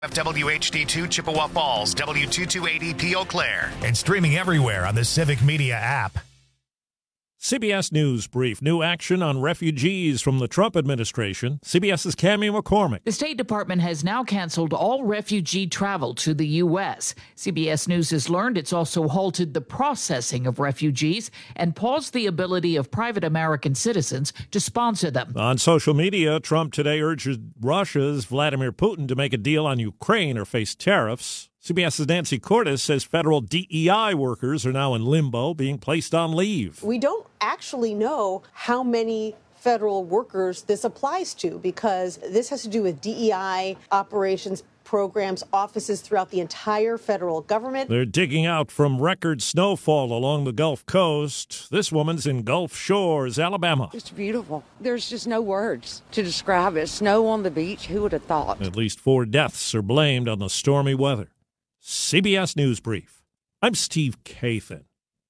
WHD2 Chippewa Falls, W2280P Eau Claire, and streaming everywhere on the Civic Media app. CBS News Brief. New action on refugees from the Trump administration. CBS's Cammie McCormick. The State Department has now canceled all refugee travel to the U.S. CBS News has learned it's also halted the processing of refugees and paused the ability of private American citizens to sponsor them. On social media, Trump today urged Russia's Vladimir Putin to make a deal on Ukraine or face tariffs. CBS's Nancy Cordes says federal DEI workers are now in limbo, being placed on leave. We don't actually know how many federal workers this applies to, because this has to do with DEI operations, programs, offices throughout the entire federal government. They're digging out from record snowfall along the Gulf Coast. This woman's in Gulf Shores, Alabama. It's beautiful. There's just no words to describe it. Snow on the beach, who would have thought? At least 4 deaths are blamed on the stormy weather. CBS News Brief. I'm Steve Kathan.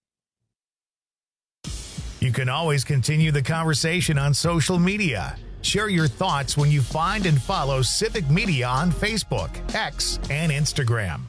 You can always continue the conversation on social media. Share your thoughts when you find and follow Civic Media on Facebook, X, and Instagram.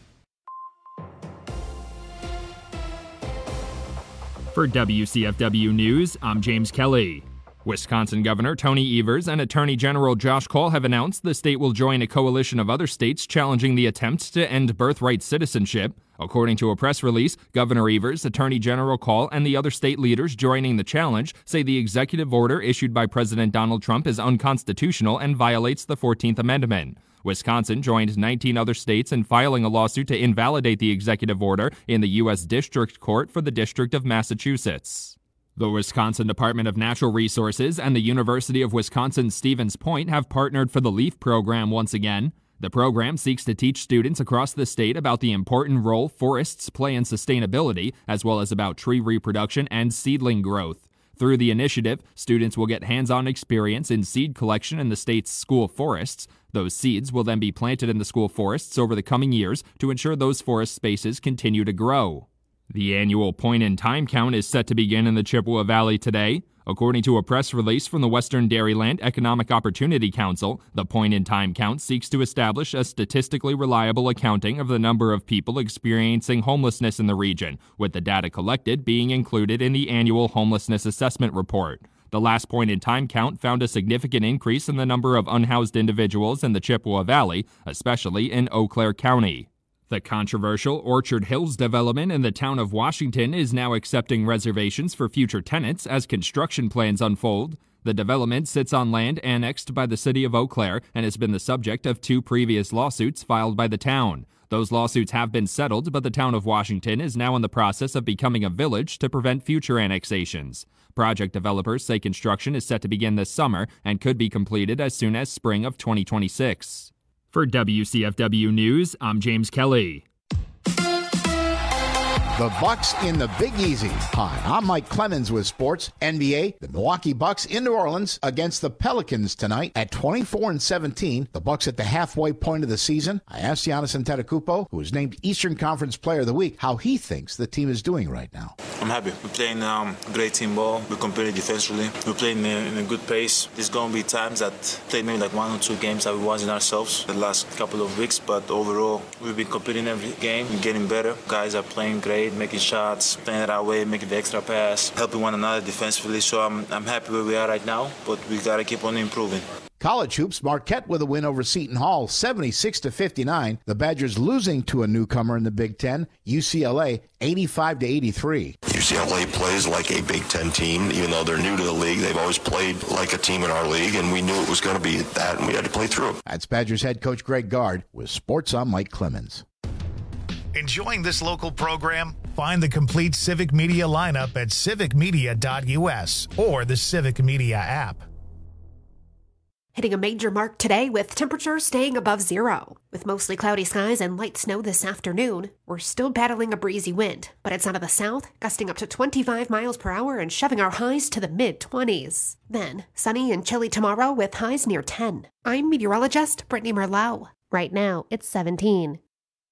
For WCFW News, I'm James Kelly. Wisconsin Governor Tony Evers and Attorney General Josh Cole have announced the state will join a coalition of other states challenging the attempt to end birthright citizenship. According to a press release, Governor Evers, Attorney General Cole, and the other state leaders joining the challenge say the executive order issued by President Donald Trump is unconstitutional and violates the 14th Amendment. Wisconsin joined 19 other states in filing a lawsuit to invalidate the executive order in the U.S. District Court for the District of Massachusetts. The Wisconsin Department of Natural Resources and the University of Wisconsin-Stevens Point have partnered for the LEAF program once again. The program seeks to teach students across the state about the important role forests play in sustainability, as well as about tree reproduction and seedling growth. Through the initiative, students will get hands-on experience in seed collection in the state's school forests. Those seeds will then be planted in the school forests over the coming years to ensure those forest spaces continue to grow. The annual point-in-time count is set to begin in the Chippewa Valley today. According to a press release from the Western Dairyland Economic Opportunity Council, the point-in-time count seeks to establish a statistically reliable accounting of the number of people experiencing homelessness in the region, with the data collected being included in the annual Homelessness Assessment Report. The last point-in-time count found a significant increase in the number of unhoused individuals in the Chippewa Valley, especially in Eau Claire County. The controversial Orchard Hills development in the town of Washington is now accepting reservations for future tenants as construction plans unfold. The development sits on land annexed by the city of Eau Claire and has been the subject of 2 previous lawsuits filed by the town. Those lawsuits have been settled, but the town of Washington is now in the process of becoming a village to prevent future annexations. Project developers say construction is set to begin this summer and could be completed as soon as spring of 2026. For WCFW News, I'm James Kelly. The Bucks in the Big Easy. Hi, I'm Mike Clemens with sports. NBA, the Milwaukee Bucks in New Orleans against the Pelicans tonight at 24-17. The Bucks at the halfway point of the season. I asked Giannis Antetokounmpo, who was named Eastern Conference Player of the Week, how he thinks the team is doing right now. I'm happy. We're playing great team ball. We're competing defensively. We're playing in a good pace. There's going to be times that play maybe like 1 or 2 games that we wasn't ourselves the last couple of weeks, but overall, we've been competing every game and getting better. Guys are playing great, making shots, playing it our way, making the extra pass, helping one another defensively. So I'm happy where we are right now, but we got to keep on improving. College hoops, Marquette with a win over Seton Hall, 76-59. The Badgers losing to a newcomer in the Big Ten, UCLA, 85-83. UCLA plays like a Big Ten team, even though they're new to the league. They've always played like a team in our league, and we knew it was going to be that, and we had to play through it. That's Badgers head coach Greg Gard with Sports. I'm Mike Clemens. Enjoying this local program? Find the complete Civic Media lineup at civicmedia.us or the Civic Media app. Hitting a major mark today with temperatures staying above 0. With mostly cloudy skies and light snow this afternoon, we're still battling a breezy wind, but it's out of the south, gusting up to 25 miles per hour and shoving our highs to the mid-20s. Then, sunny and chilly tomorrow with highs near 10. I'm meteorologist Brittany Merlot. Right now, it's 17.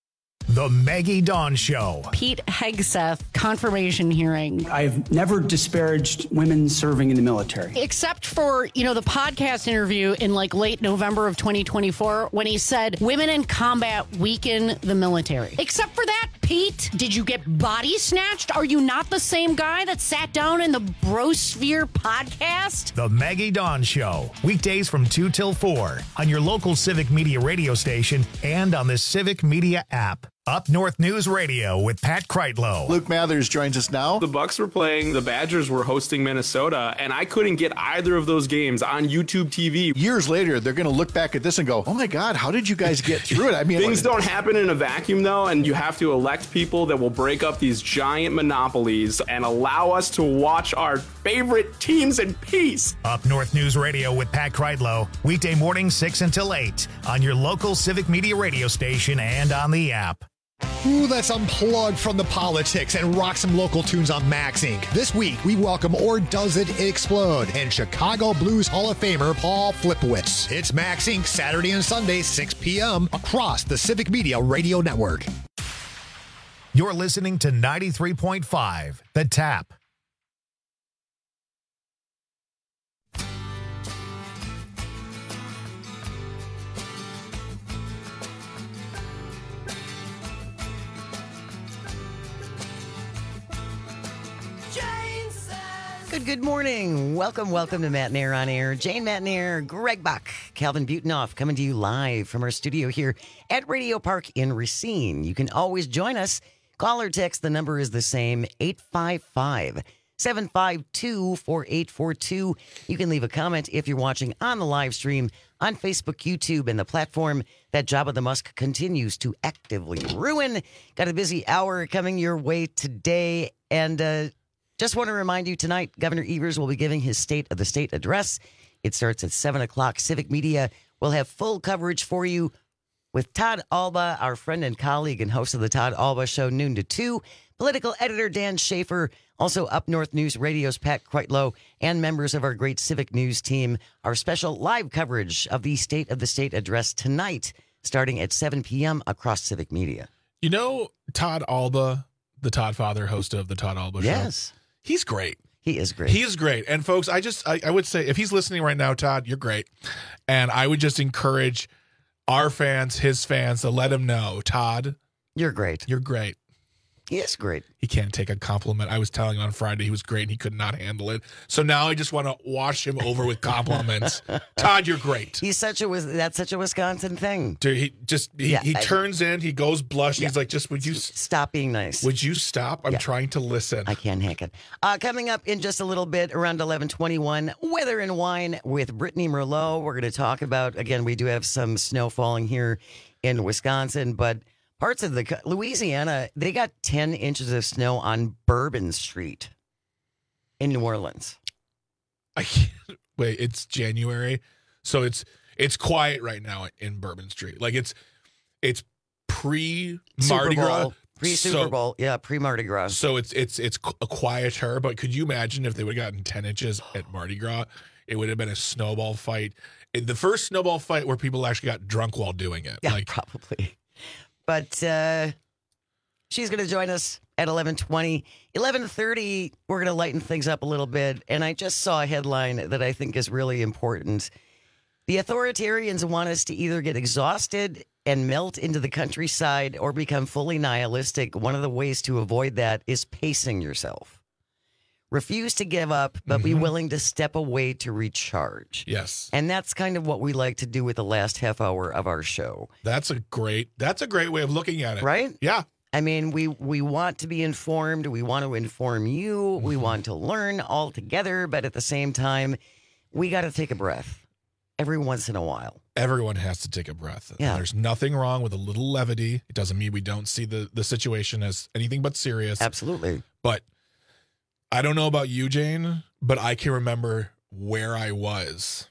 The Maggie Dawn Show. Pete Hegseth confirmation hearing. I've never disparaged women serving in the military. Except for, the podcast interview in late November of 2024 when he said women in combat weaken the military. Except for that, Pete, did you get body snatched? Are you not the same guy that sat down in the Brosphere podcast? The Maggie Dawn Show. Weekdays from 2 till 4 on your local Civic Media radio station and on the Civic Media app. Up North News Radio with Pat Kreitlow. Luke Mathers joins us now. The Bucks were playing, the Badgers were hosting Minnesota, and I couldn't get either of those games on YouTube TV. Years later, they're going to look back at this and go, oh my God, how did you guys get through it? I mean, things don't happen in a vacuum, though, and you have to elect people that will break up these giant monopolies and allow us to watch our favorite teams in peace. Up North News Radio with Pat Kreitlow. Weekday morning 6 until 8 on your local Civic Media radio station and on the app. Ooh, let's unplug from the politics and rock some local tunes on Max Inc. This week, we welcome Or Does It Explode and Chicago Blues Hall of Famer Paul Flipowitz. It's Max Inc. Saturday and Sunday, 6 p.m. across the Civic Media Radio Network. You're listening to 93.5, The Tap. Good morning. Welcome to Matt and Air on Air. Jane Matt and Air, Greg Buck, Calvin Butenoff coming to you live from our studio here at Radio Park in Racine. You can always join us. Call or text. The number is the same, 855-752-4842. You can leave a comment if you're watching on the live stream on Facebook, YouTube, and the platform that Jabba the Musk continues to actively ruin. Got a busy hour coming your way today, and just want to remind you tonight, Governor Evers will be giving his State of the State address. It starts at 7 o'clock. Civic Media will have full coverage for you with Todd Alba, our friend and colleague and host of the Todd Alba Show, noon to 2. Political editor Dan Schaefer, also Up North News Radio's Pat Kreitlow, and members of our great Civic News team. Our special live coverage of the State of the State address tonight, starting at 7 p.m. across Civic Media. Todd Alba, the Todd Father, host of the Todd Alba Show. Yes. He's great. He is great. He is great. And folks, I would say if he's listening right now, Todd, you're great. And I would just encourage our fans, his fans, to let him know, Todd, you're great. You're great. He is great. He can't take a compliment. I was telling him on Friday he was great and he could not handle it. So now I just want to wash him over with compliments. Todd, you're great. That's such a Wisconsin thing. Dude, he turns in, he goes blush. Yeah. He's like, would you stop being nice? Would you stop? I'm trying to listen. I can't hack it. Coming up in just a little bit, around 11:21, Weather and Wine with Brittany Merlot. We're going to talk about, again, we do have some snow falling here in Wisconsin, but parts of Louisiana, they got 10 inches of snow on Bourbon Street in New Orleans. I can't wait. It's January, so it's quiet right now in Bourbon Street. Like it's pre Mardi Gras, pre-Super Bowl, pre-Mardi Gras. So it's quieter. But could you imagine if they would have gotten 10 inches at Mardi Gras? It would have been a snowball fight. The first snowball fight where people actually got drunk while doing it. Yeah, probably. But she's going to join us at 11:20. 11:30, we're going to lighten things up a little bit. And I just saw a headline that I think is really important. The authoritarians want us to either get exhausted and melt into the countryside or become fully nihilistic. One of the ways to avoid that is pacing yourself. Refuse to give up, but be willing to step away to recharge. Yes. And that's kind of what we like to do with the last half hour of our show. That's a great way of looking at it. Right? Yeah. I mean, we want to be informed. We want to inform you. We want to learn all together. But at the same time, we got to take a breath every once in a while. Everyone has to take a breath. Yeah. And there's nothing wrong with a little levity. It doesn't mean we don't see the situation as anything but serious. Absolutely. But I don't know about you, Jane, but I can remember where I was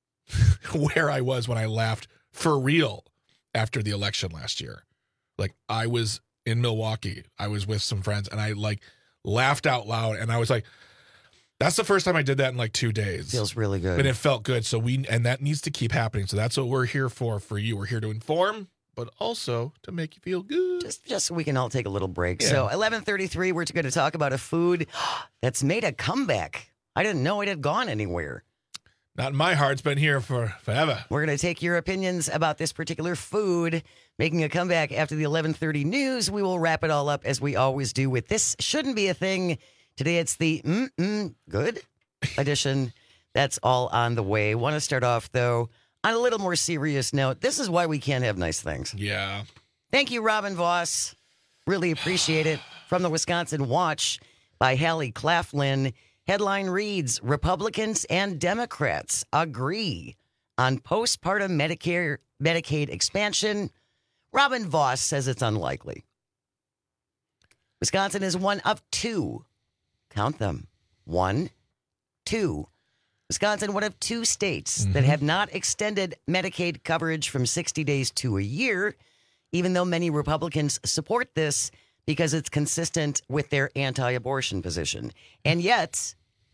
when I laughed for real after the election last year. Like, I was in Milwaukee. I was with some friends, and I laughed out loud, and I was like, that's the first time I did that in 2 days. Feels really good. And it felt good. And that needs to keep happening. So that's what we're here for you. We're here to inform, but also to make you feel good. Just so we can all take a little break. Yeah. So 11:33, we're going to talk about a food that's made a comeback. I didn't know it had gone anywhere. Not in my heart. It's been here for forever. We're going to take your opinions about this particular food making a comeback after the 11:30 news. We will wrap it all up as we always do with This Shouldn't Be a Thing. Today it's the good edition. That's all on the way. Want to start off, though, on a little more serious note. This is why we can't have nice things. Yeah. Thank you, Robin Voss. Really appreciate it. From the Wisconsin Watch by Hallie Claflin. Headline reads, Republicans and Democrats agree on postpartum Medicaid expansion. Robin Voss says it's unlikely. Wisconsin is one of two. Count them. 1, 2. Wisconsin, one of two states that have not extended Medicaid coverage from 60 days to a year, even though many Republicans support this because it's consistent with their anti-abortion position. And yet,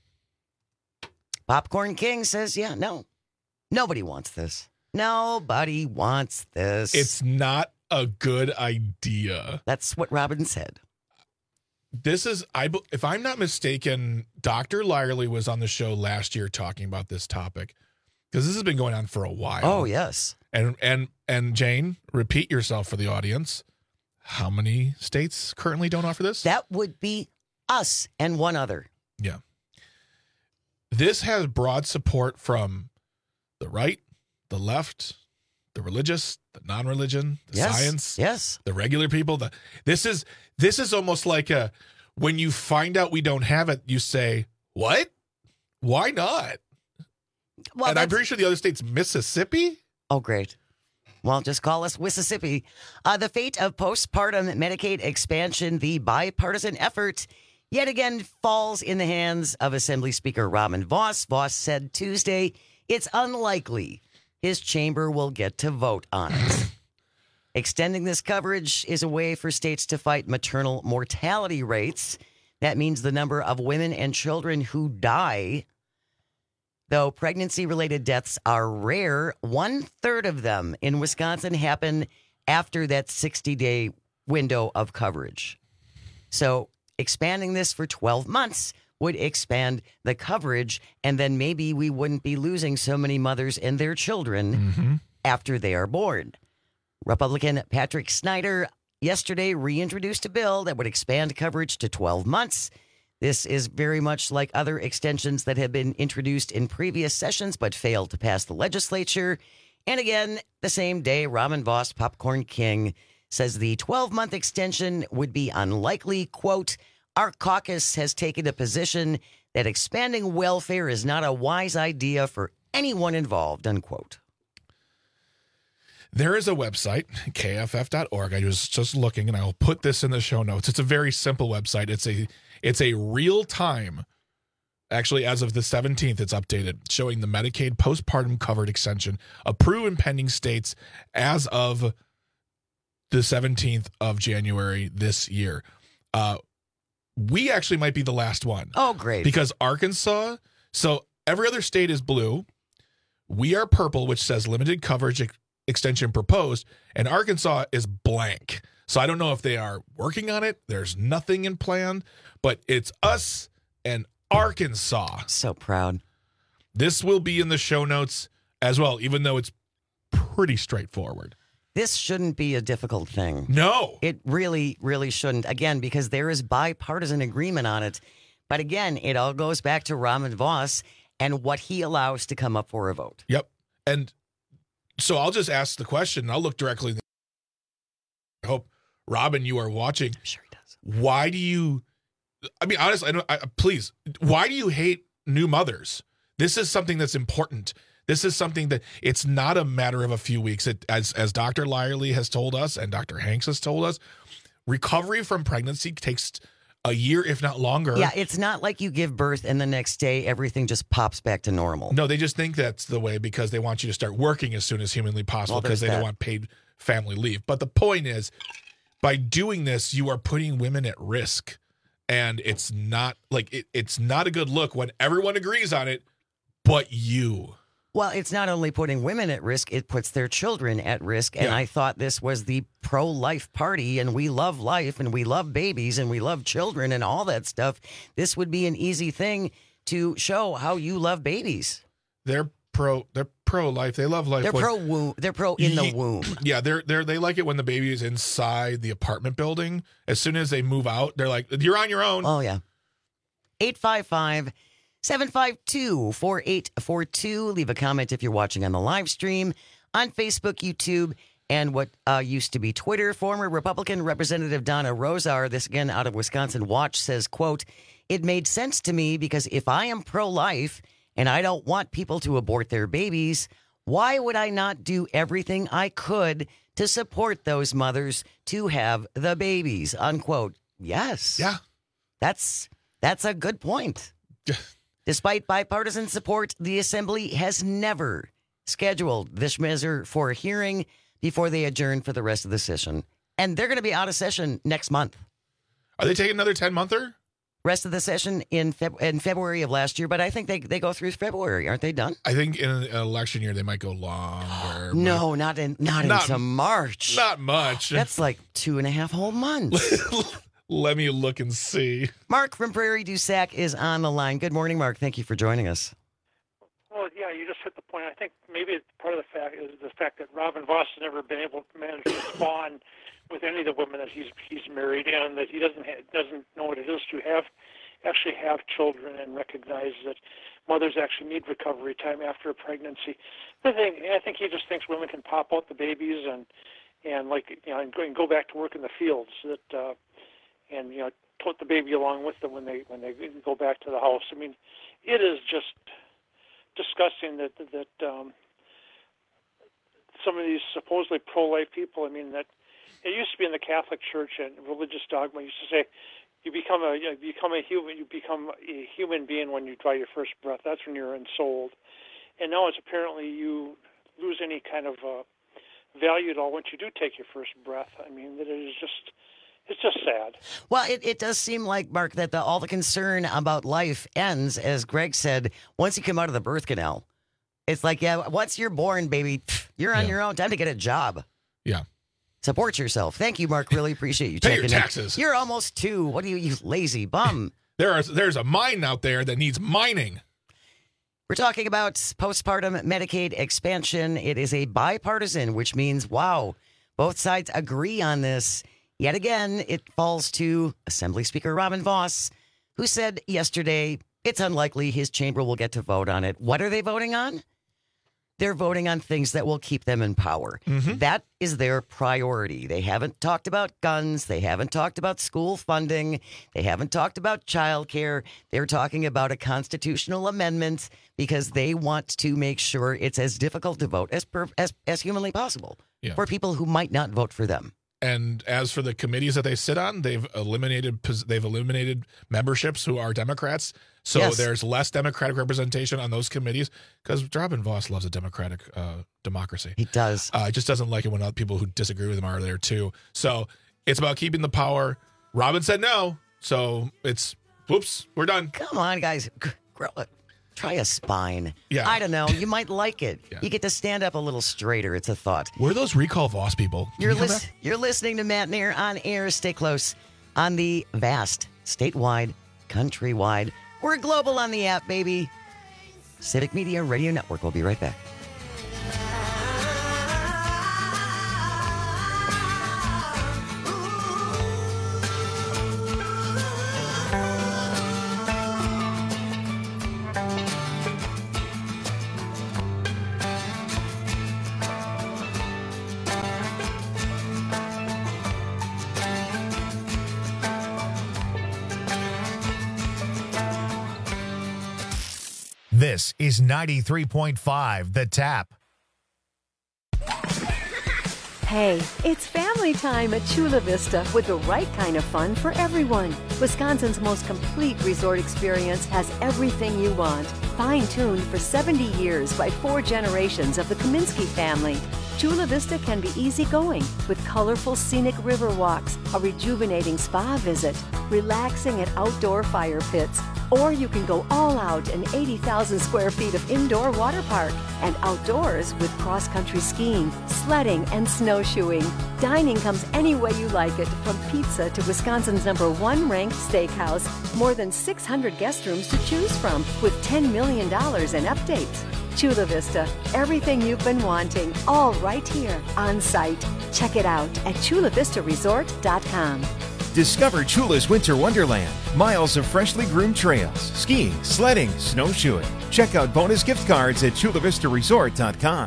Popcorn King says, yeah, no, nobody wants this. Nobody wants this. It's not a good idea. That's what Robin said. This is, if I'm not mistaken, Dr. Lyerly was on the show last year talking about this topic because this has been going on for a while. Oh, yes. And Jane, repeat yourself for the audience. How many states currently don't offer this? That would be us and one other. Yeah. This has broad support from the right, the left, the religious, the non-religion, the science, the regular people. This is almost like when you find out we don't have it, you say, what? Why not? Well, and I'm pretty sure the other state's Mississippi. Oh, great. Well, just call us Mississippi. The fate of postpartum Medicaid expansion, the bipartisan effort, yet again falls in the hands of Assembly Speaker Robin Voss. Voss said Tuesday it's unlikely his chamber will get to vote on it. Extending this coverage is a way for states to fight maternal mortality rates. That means the number of women and children who die. Though pregnancy-related deaths are rare, 1/3 of them in Wisconsin happen after that 60-day window of coverage. So expanding this for 12 months would expand the coverage, and then maybe we wouldn't be losing so many mothers and their children after they are born. Republican Patrick Snyder yesterday reintroduced a bill that would expand coverage to 12 months. This is very much like other extensions that have been introduced in previous sessions but failed to pass the legislature. And again, the same day, Robin Voss, Popcorn King, says the 12-month extension would be unlikely. Quote, our caucus has taken a position that expanding welfare is not a wise idea for anyone involved, unquote. There is a website, kff.org. I was just looking, and I'll put this in the show notes. It's a very simple website. It's a real-time, actually, as of the 17th, it's updated, showing the Medicaid postpartum covered extension approved in pending states as of the 17th of January this year. We actually might be the last one. Oh, great. Because Arkansas, so every other state is blue. We are purple, which says limited coverage extension proposed, and Arkansas is blank. So I don't know if they are working on it. There's nothing in plan, but it's us and Arkansas. So proud. This will be in the show notes as well, even though it's pretty straightforward. This shouldn't be a difficult thing. No. It really, really shouldn't. Again, because there is bipartisan agreement on it. But again, it all goes back to Robin Voss and what he allows to come up for a vote. Yep. And so I'll just ask the question. I'll look directly in the I hope, Robin, you are watching. I'm sure he does. Why do you, I mean, honestly, please, why do you hate new mothers? This is something that's important. This is something that it's not a matter of a few weeks. As Dr. Lyerly has told us and Dr. Hanks has told us, recovery from pregnancy takes a year, if not longer. Yeah, it's not like you give birth and the next day everything just pops back to normal. No, they just think that's the way because they want you to start working as soon as humanly possible because they don't want paid family leave. But the point is, by doing this, you are putting women at risk. And it's not like it's not a good look when everyone agrees on it, but you. Well, it's not only putting women at risk, it puts their children at risk. And Yeah. I thought this was the pro-life party, and we love life, and we love babies, and we love children, and all that stuff. This would be an easy thing to show how you love babies. They're pro-life. They love life. They're pro-womb. They're pro in the womb. Yeah, they like it when the baby is inside the apartment building. As soon as they move out, they're like, you're on your own. Oh, yeah. 855-752-4842. Leave a comment if you're watching on the live stream on Facebook, YouTube, and what used to be Twitter. Former Republican Representative Donna Rosar, this again out of Wisconsin Watch, says, quote, "It made sense to me because if I am pro-life and I don't want people to abort their babies, why would I not do everything I could to support those mothers to have the babies?" Unquote. Yes. Yeah. That's a good point. Despite bipartisan support, the Assembly has never scheduled this measure for a hearing before they adjourn for the rest of the session. And they're going to be out of session next month. Are they taking another 10-monther? Rest of the session in February of last year, but I think they go through February. Aren't they done? I think in an election year they might go longer. No, not into March. Not much. That's like 2.5 whole months. Let me look and see. Mark from Prairie du Sac is on the line. Good morning, Mark. Thank you for joining us. Well, yeah, you just hit the point. I think maybe it's part of the fact that Robin Vos has never been able to manage to spawn with any of the women that he's married, and that he doesn't know what it is to actually have children and recognize that mothers actually need recovery time after a pregnancy. I think he just thinks women can pop out the babies and go back to work in the fields and tote the baby along with them when they go back to the house. I mean, it is just disgusting that some of these supposedly pro-life people. I mean, that it used to be in the Catholic Church and religious dogma used to say you become a human being when you draw your first breath. That's when you're ensouled. And now it's apparently you lose any kind of value at all once you do take your first breath. I mean, that it is just. It's just sad. Well, it does seem like, Mark, that all the concern about life ends, as Greg said, once you come out of the birth canal. It's like, yeah, once you're born, baby, you're on your own. Time to get a job. Yeah. Support yourself. Thank you, Mark. Really appreciate you Pay checking your taxes. in. You're almost 2. What are you lazy bum? There's a mine out there that needs mining. We're talking about postpartum Medicaid expansion. It is a bipartisan, which means, wow, both sides agree on this. Yet again, it falls to Assembly Speaker Robin Vos, who said yesterday it's unlikely his chamber will get to vote on it. What are they voting on? They're voting on things that will keep them in power. Mm-hmm. That is their priority. They haven't talked about guns. They haven't talked about school funding. They haven't talked about child care. They're talking about a constitutional amendment because they want to make sure it's as difficult to vote as humanly possible for people who might not vote for them. And as for the committees that they sit on, they've eliminated memberships who are Democrats. So there's less Democratic representation on those committees because Robin Vos loves a democratic democracy. He does. He just doesn't like it when other people who disagree with him are there too. So it's about keeping the power. Robin said no. So it's, whoops, we're done. Come on, guys. Try a spine. Yeah. I don't know. You might like it. Yeah. You get to stand up a little straighter. It's a thought. We're those Recall Vos people. You're listening to Matt Nair on air. Stay close on the vast, statewide, countrywide. We're global on the app, baby. Civic Media Radio Network. We'll be right back. This is 93.5 The Tap. Hey, it's family time at Chula Vista with the right kind of fun for everyone. Wisconsin's most complete resort experience has everything you want. Fine-tuned for 70 years by 4 generations of the Kaminsky family. Chula Vista can be easygoing with colorful scenic river walks, a rejuvenating spa visit, relaxing at outdoor fire pits, Or you can go all out in 80,000 square feet of indoor water park and outdoors with cross-country skiing, sledding, and snowshoeing. Dining comes any way you like it, from pizza to Wisconsin's #1 ranked steakhouse. More than 600 guest rooms to choose from with $10 million in updates. Chula Vista, everything you've been wanting, all right here on site. Check it out at chulavistaresort.com. Discover Chula's Winter Wonderland. Miles of freshly groomed trails, skiing, sledding, snowshoeing. Check out bonus gift cards at chulavistaresort.com.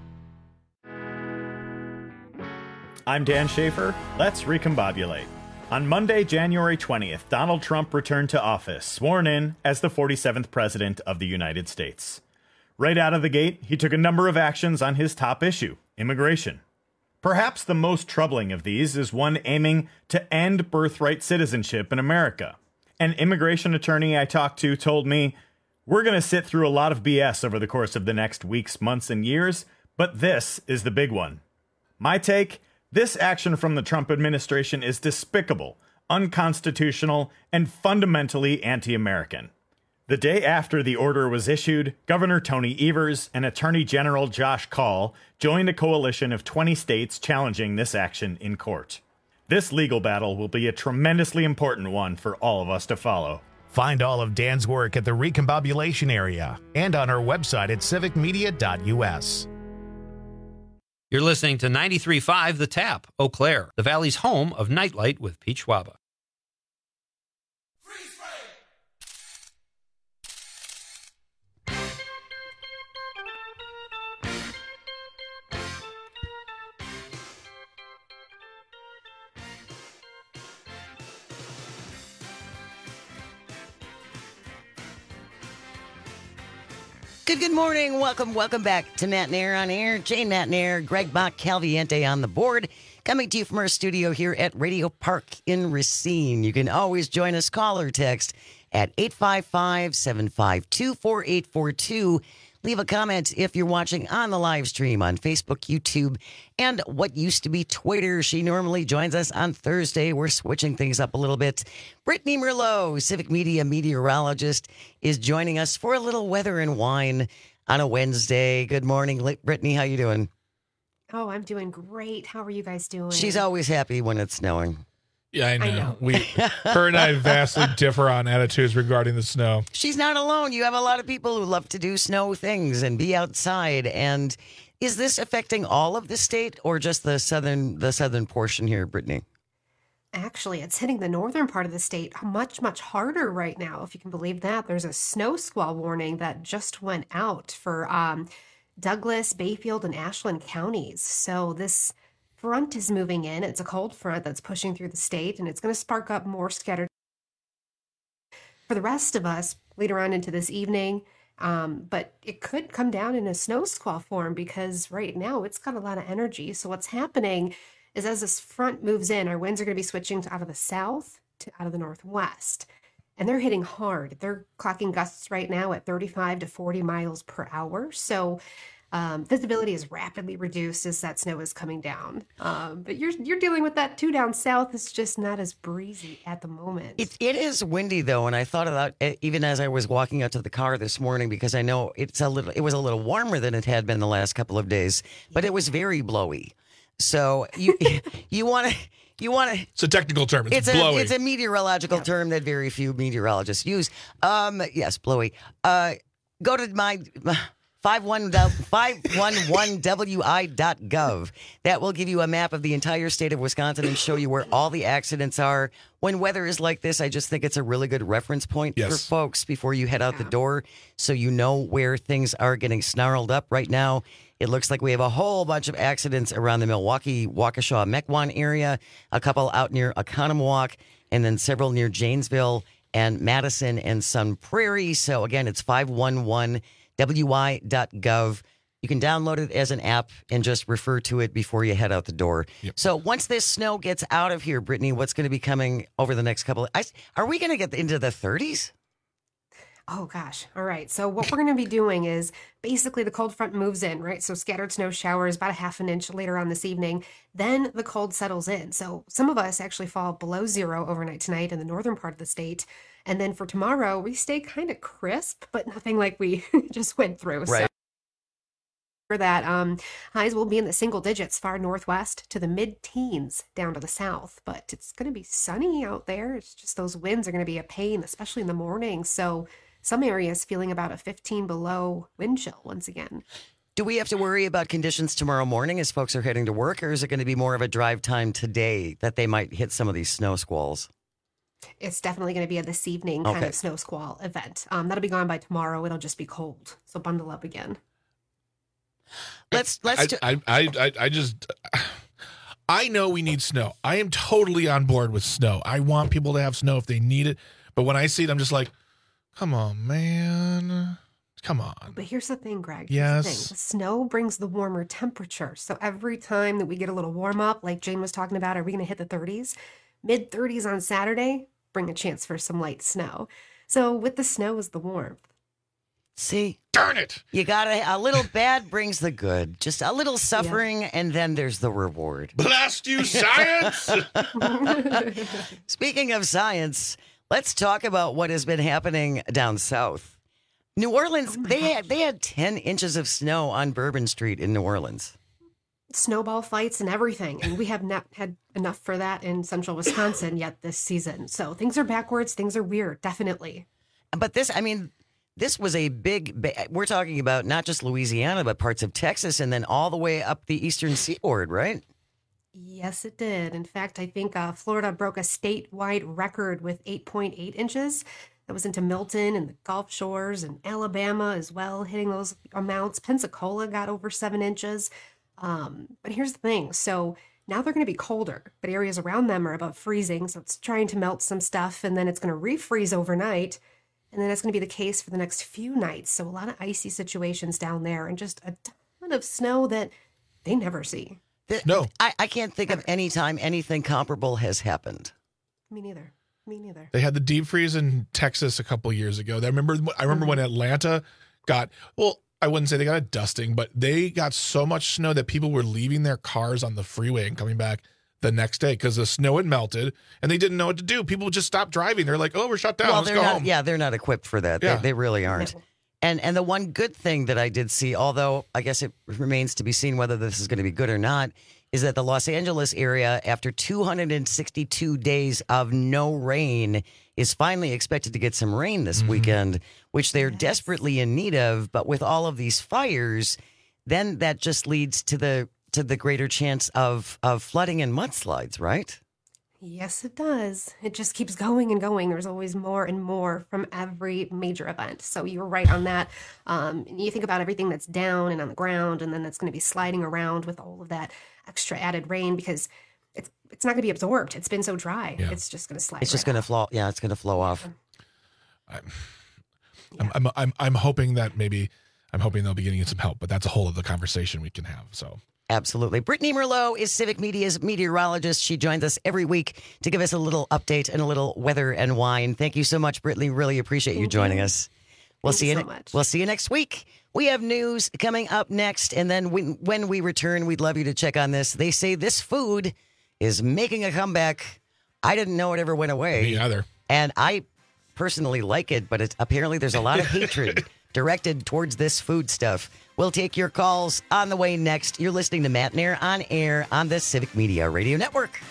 I'm Dan Schaefer. Let's recombobulate. On Monday, January 20th, Donald Trump returned to office, sworn in as the 47th President of the United States. Right out of the gate, he took a number of actions on his top issue, immigration. Perhaps the most troubling of these is one aiming to end birthright citizenship in America. An immigration attorney I talked to told me, "We're going to sit through a lot of BS over the course of the next weeks, months, and years, but this is the big one." My take? This action from the Trump administration is despicable, unconstitutional, and fundamentally anti-American. The day after the order was issued, Governor Tony Evers and Attorney General Josh Kaul joined a coalition of 20 states challenging this action in court. This legal battle will be a tremendously important one for all of us to follow. Find all of Dan's work at the Recombobulation Area and on our website at civicmedia.us. You're listening to 93.5 The Tap, Eau Claire, the Valley's home of Nightlight with Pete Schwaba. Good morning. Welcome back to Matt Nair on Air. Jane Matt Nair, Greg Bach, Calviente on the board. Coming to you from our studio here at Radio Park in Racine. You can always join us, call or text at 855-752-4842. Leave a comment if you're watching on the live stream on Facebook, YouTube, and what used to be Twitter. She normally joins us on Thursday. We're switching things up a little bit. Brittany Merlot, Civic Media meteorologist, is joining us for a little weather and wine on a Wednesday. Good morning, Brittany. How you doing? Oh, I'm doing great. How are you guys doing? She's always happy when it's snowing. Yeah, I know. Her and I vastly differ on attitudes regarding the snow. She's not alone. You have a lot of people who love to do snow things and be outside. And is this affecting all of the state or just the southern portion here, Brittany? Actually, it's hitting the northern part of the state much, much harder right now, if you can believe that. There's a snow squall warning that just went out for Douglas, Bayfield, and Ashland counties. So this front is moving in. It's a cold front that's pushing through the state, and it's going to spark up more scattered for the rest of us later on into this evening. But it could come down in a snow squall form because right now it's got a lot of energy. So what's happening is as this front moves in, our winds are going to be switching out of the south to out of the northwest. And they're hitting hard. They're clocking gusts right now at 35 to 40 miles per hour. So visibility is rapidly reduced as that snow is coming down. But you're dealing with that too down south. It's just not as breezy at the moment. It is windy though, and I thought about it even as I was walking out to the car this morning because I know it was a little warmer than it had been the last couple of days, but it was very blowy. So you want to. It's a technical term. It's blowy. It's a meteorological term that very few meteorologists use. Yes, blowy. Go to my 511wi.gov. That will give you a map of the entire state of Wisconsin and show you where all the accidents are. When weather is like this, I just think it's a really good reference point for folks before you head out the door so you know where things are getting snarled up right now. It looks like we have a whole bunch of accidents around the Milwaukee, Waukesha, Mequon area, a couple out near Oconomowoc, and then several near Janesville and Madison and Sun Prairie. So again, it's 511wi.gov. You can download it as an app and just refer to it before you head out the door. Yep. So once this snow gets out of here, Brittany, what's going to be coming over the next couple of... Are we going to get into the 30s? Oh, gosh. All right. So what we're going to be doing is basically the cold front moves in, right? So scattered snow showers, about a half an inch later on this evening. Then the cold settles in. So some of us actually fall below zero overnight tonight in the northern part of the state. And then for tomorrow, we stay kind of crisp, but nothing like we just went through. Right. So for that, highs will be in the single digits far northwest to the mid-teens down to the south. But it's going to be sunny out there. It's just those winds are going to be a pain, especially in the morning. So some areas feeling about a 15 below wind chill once again. Do we have to worry about conditions tomorrow morning as folks are heading to work, or is it going to be more of a drive time today that they might hit some of these snow squalls? It's definitely going to be a this evening kind of snow squall event. That'll be gone by tomorrow. It'll just be cold. So bundle up again. I know we need snow. I am totally on board with snow. I want people to have snow if they need it. But when I see it, I'm just like, come on, man. Come on. But here's the thing, Greg. Yes. Here's the thing. The snow brings the warmer temperature. So every time that we get a little warm up, like Jane was talking about, are we going to hit the 30s? Mid 30s on Saturday, bring a chance for some light snow. So with the snow is the warmth. See? Darn it. You got a little bad brings the good. Just a little suffering, and then there's the reward. Blast you, science! Speaking of science, let's talk about what has been happening down south. New Orleans, they had 10 inches of snow on Bourbon Street in New Orleans. Snowball fights and everything. And we have not had enough for that in central Wisconsin yet this season. So things are backwards. Things are weird, definitely. But this was a we're talking about not just Louisiana, but parts of Texas and then all the way up the eastern seaboard, right? Yes, it did. In fact, I think Florida broke a statewide record with 8.8 inches. That was into Milton and the Gulf Shores and Alabama as well, hitting those amounts. Pensacola got over 7 inches. But here's the thing. So now they're going to be colder, but areas around them are above freezing. So it's trying to melt some stuff, and then it's going to refreeze overnight. And then it's going to be the case for the next few nights. So a lot of icy situations down there and just a ton of snow that they never see. No. I can't think of any time anything comparable has happened. Me neither. They had the deep freeze in Texas a couple years ago. I remember when Atlanta got, well, I wouldn't say they got a dusting, but they got so much snow that people were leaving their cars on the freeway and coming back the next day because the snow had melted and they didn't know what to do. People just stopped driving. They're like, oh, we're shut down. Well, Let's go home. Yeah, they're not equipped for that. Yeah. They really aren't. No. And the one good thing that I did see, although I guess it remains to be seen whether this is going to be good or not, is that the Los Angeles area, after 262 days of no rain, is finally expected to get some rain this weekend, which they're desperately in need of. But with all of these fires, then that just leads to the greater chance of flooding and mudslides, right? Yes, it does. It just keeps going and going. There's always more and more from every major event. So you were right on that. You think about everything that's down and on the ground, and then that's going to be sliding around with all of that extra added rain because it's not going to be absorbed. It's been so dry. Yeah. It's just going to slide. It's just going to flow. Yeah, it's going to flow off. I'm hoping that I'm hoping they'll be getting some help, but that's a whole other conversation we can have. So. Absolutely. Brittany Merlot is Civic Media's meteorologist. She joins us every week to give us a little update and a little weather and wine. Thank you so much, Brittany. Really appreciate you joining us. We'll see you so much. We'll see you next week. We have news coming up next, and then when we return, we'd love you to check on this. They say this food is making a comeback. I didn't know it ever went away. Me either. And I personally like it, but apparently there's a lot of hatred directed towards this food stuff. We'll take your calls on the way next. You're listening to Matt and Air on air on the Civic Media Radio Network.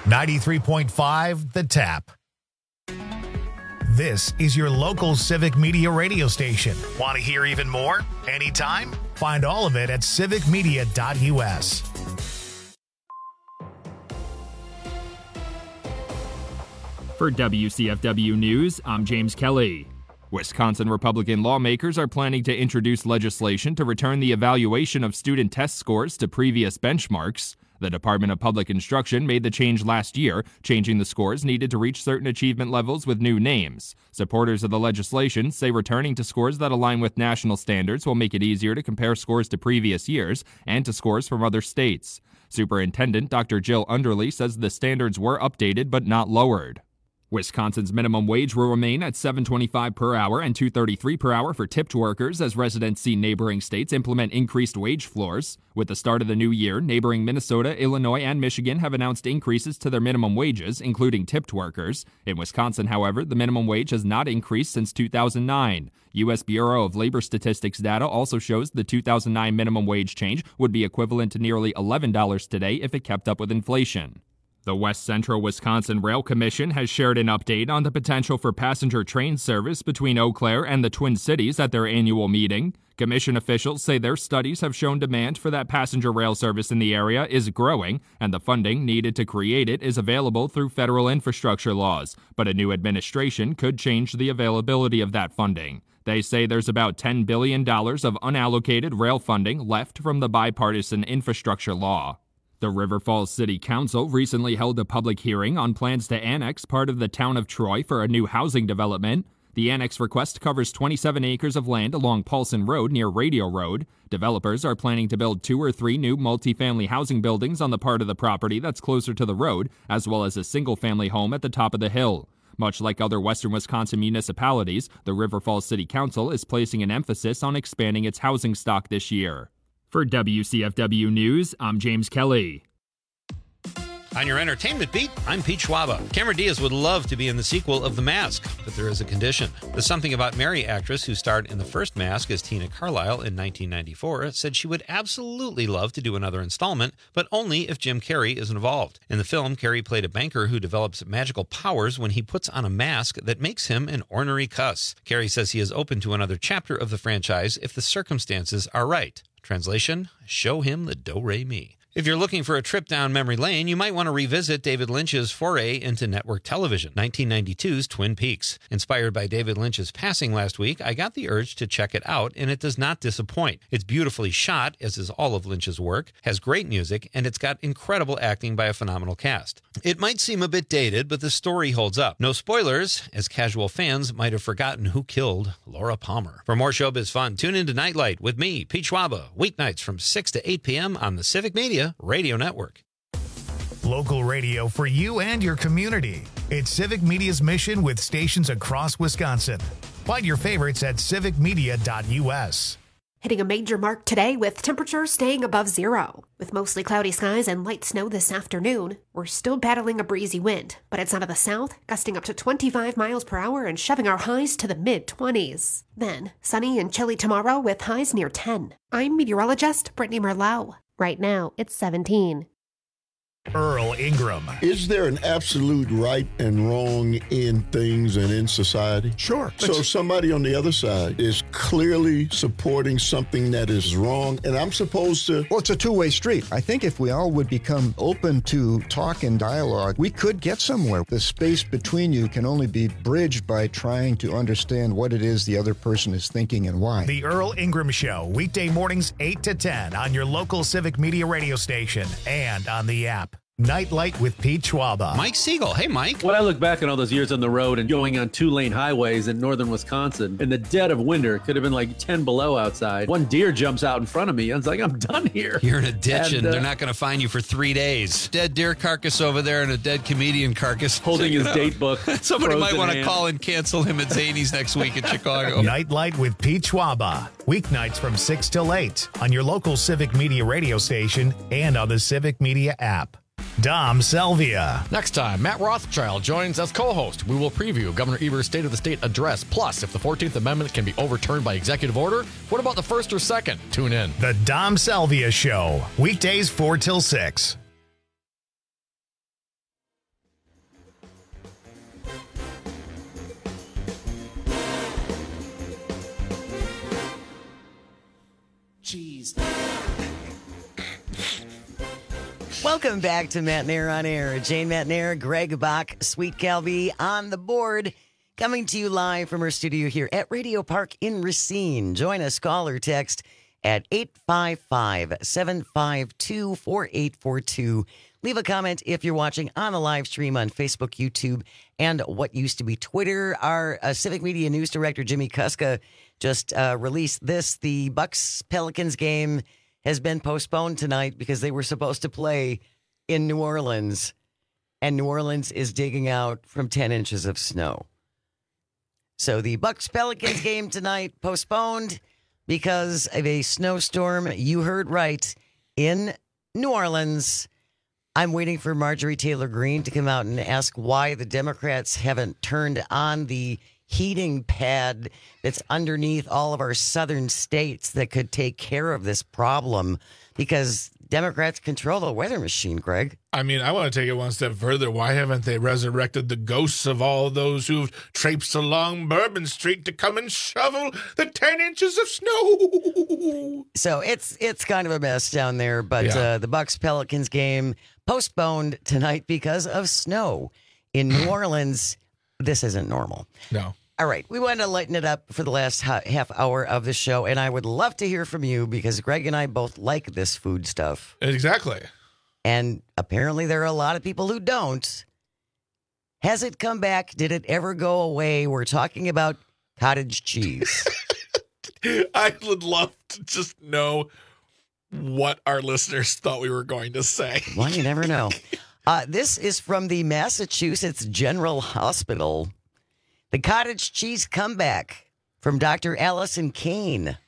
93.5 The Tap. This is your local Civic Media radio station. Want to hear even more? Anytime? Find all of it at civicmedia.us. For WCFW News, I'm James Kelly. Wisconsin Republican lawmakers are planning to introduce legislation to return the evaluation of student test scores to previous benchmarks. The Department of Public Instruction made the change last year, changing the scores needed to reach certain achievement levels with new names. Supporters of the legislation say returning to scores that align with national standards will make it easier to compare scores to previous years and to scores from other states. Superintendent Dr. Jill Underley says the standards were updated but not lowered. Wisconsin's minimum wage will remain at $7.25 per hour and $2.33 per hour for tipped workers as residents see neighboring states implement increased wage floors. With the start of the new year, neighboring Minnesota, Illinois, and Michigan have announced increases to their minimum wages, including tipped workers. In Wisconsin, however, the minimum wage has not increased since 2009. U.S. Bureau of Labor Statistics data also shows the 2009 minimum wage change would be equivalent to nearly $11 today if it kept up with inflation. The West Central Wisconsin Rail Commission has shared an update on the potential for passenger train service between Eau Claire and the Twin Cities at their annual meeting. Commission officials say their studies have shown demand for that passenger rail service in the area is growing, and the funding needed to create it is available through federal infrastructure laws. But a new administration could change the availability of that funding. They say there's about $10 billion of unallocated rail funding left from the bipartisan infrastructure law. The River Falls City Council recently held a public hearing on plans to annex part of the town of Troy for a new housing development. The annex request covers 27 acres of land along Paulson Road near Radio Road. Developers are planning to build 2 or 3 new multifamily housing buildings on the part of the property that's closer to the road, as well as a single-family home at the top of the hill. Much like other western Wisconsin municipalities, the River Falls City Council is placing an emphasis on expanding its housing stock this year. For WCFW News, I'm James Kelly. On your entertainment beat, I'm Pete Schwaba. Cameron Diaz would love to be in the sequel of The Mask, but there is a condition. The Something About Mary actress who starred in the first Mask as Tina Carlisle in 1994 said she would absolutely love to do another installment, but only if Jim Carrey is involved. In the film, Carrey played a banker who develops magical powers when he puts on a mask that makes him an ornery cuss. Carrey says he is open to another chapter of the franchise if the circumstances are right. Translation, show him the do-re-mi. If you're looking for a trip down memory lane, you might want to revisit David Lynch's foray into network television, 1992's Twin Peaks. Inspired by David Lynch's passing last week, I got the urge to check it out, and it does not disappoint. It's beautifully shot, as is all of Lynch's work, has great music, and it's got incredible acting by a phenomenal cast. It might seem a bit dated, but the story holds up. No spoilers, as casual fans might have forgotten who killed Laura Palmer. For more showbiz fun, tune into Nightlight with me, Pete Schwaba, weeknights from 6 to 8 p.m. on the Civic Media Radio Network. Local radio for you and your community. It's Civic Media's mission with stations across Wisconsin. Find your favorites at civicmedia.us. Hitting a major mark today with temperatures staying above zero. With mostly cloudy skies and light snow this afternoon, we're still battling a breezy wind, but it's out of the south, gusting up to 25 miles per hour and shoving our highs to the mid-20s. Then, sunny and chilly tomorrow with highs near 10. I'm meteorologist Brittany Merlot. Right now, it's 17. Earl Ingram. Is there an absolute right and wrong in things and in society? Sure. So somebody on the other side is clearly supporting something that is wrong, and I'm supposed to... Well, it's a two-way street. I think if we all would become open to talk and dialogue, we could get somewhere. The space between you can only be bridged by trying to understand what it is the other person is thinking and why. The Earl Ingram Show, weekday mornings 8 to 10 on your local Civic Media radio station and on the app. Nightlight with Pete Schwaba. Mike Siegel. Hey, Mike. When I look back on all those years on the road and going on 2-lane highways in northern Wisconsin, in the dead of winter, it could have been like 10 below outside. One deer jumps out in front of me. I was like, I'm done here. You're in a ditch and they're not going to find you for 3 days. Dead deer carcass over there and a dead comedian carcass. Holding his date book. Somebody might want to call and cancel him at Zany's next week in Chicago. Nightlight with Pete Schwaba. Weeknights from 6 till 8 on your local Civic Media radio station and on the Civic Media app. Dom Salvia. Next time, Matt Rothschild joins as co-host. We will preview Governor Evers' State of the State address. Plus, if the 14th Amendment can be overturned by executive order, what about the first or second? Tune in. The Dom Salvia Show. Weekdays 4 till 6. cheese. Welcome back to Matt Nair on Air. Jane Matt Nair, Greg Bach, Sweet Calvi on the board. Coming to you live from our studio here at Radio Park in Racine. Join us, call or text at 855-752-4842. Leave a comment if you're watching on the live stream on Facebook, YouTube, and what used to be Twitter. Our Civic Media News Director, Jimmy Kuska, just released this. The Bucks-Pelicans game has been postponed tonight because they were supposed to play in New Orleans, and New Orleans is digging out from 10 inches of snow. So the Bucks-Pelicans game tonight postponed because of a snowstorm. You heard right, in New Orleans. I'm waiting for Marjorie Taylor Greene to come out and ask why the Democrats haven't turned on the heating pad that's underneath all of our southern states that could take care of this problem, because Democrats control the weather machine, Greg. I mean, I want to take it one step further. Why haven't they resurrected the ghosts of all those who've traipsed along Bourbon Street to come and shovel the 10 inches of snow? So it's kind of a mess down there, but the Bucks-Pelicans game postponed tonight because of snow. In New Orleans, this isn't normal. No. All right, we wanted to lighten it up for the last half hour of the show, and I would love to hear from you because Greg and I both like this food stuff. Exactly. And apparently there are a lot of people who don't. Has it come back? Did it ever go away? We're talking about cottage cheese. I would love to just know what our listeners thought we were going to say. Well, you never know. This is from the Massachusetts General Hospital. The cottage cheese comeback from Dr. Allison Kane.